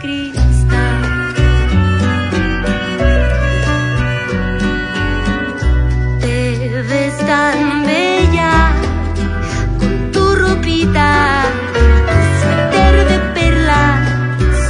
cristal. Te ves tan bella con tu ropita, tu suéter de perlas.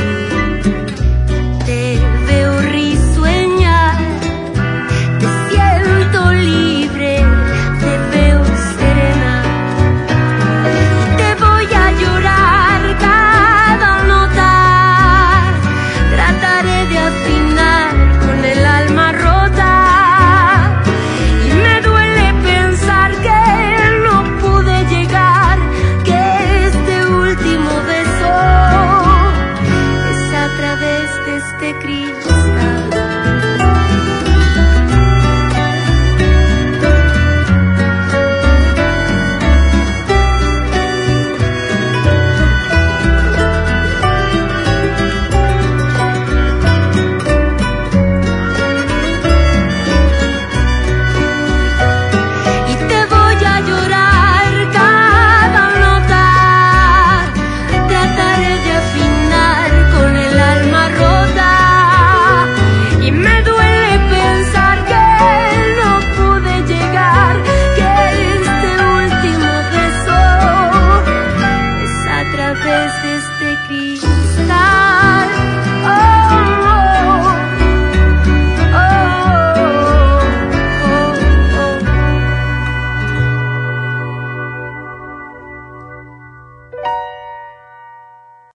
Te veo risueña, te siento libre, te veo serena. Y te voy a llorar cada nota, trataré de afinar con el alma rota. Y me duele pensar que no pude llegar, que este último beso es a través de este cristal.